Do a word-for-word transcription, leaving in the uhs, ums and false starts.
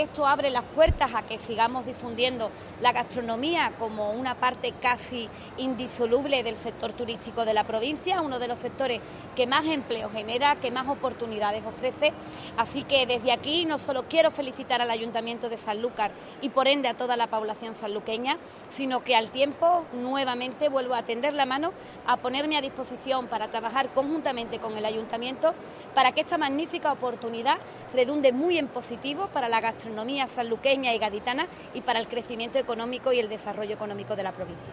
Esto abre las puertas a que sigamos difundiendo la gastronomía como una parte casi indisoluble del sector turístico de la provincia, uno de los sectores que más empleo genera, que más oportunidades ofrece. Así que desde aquí no solo quiero felicitar al Ayuntamiento de Sanlúcar y por ende a toda la población sanluqueña, sino que al tiempo nuevamente vuelvo a tender la mano, a ponerme a disposición para trabajar conjuntamente con el Ayuntamiento para que esta magnífica oportunidad redunde muy en positivo para la gastronomía sanluqueña y gaditana y para el crecimiento económico y el desarrollo económico de la provincia.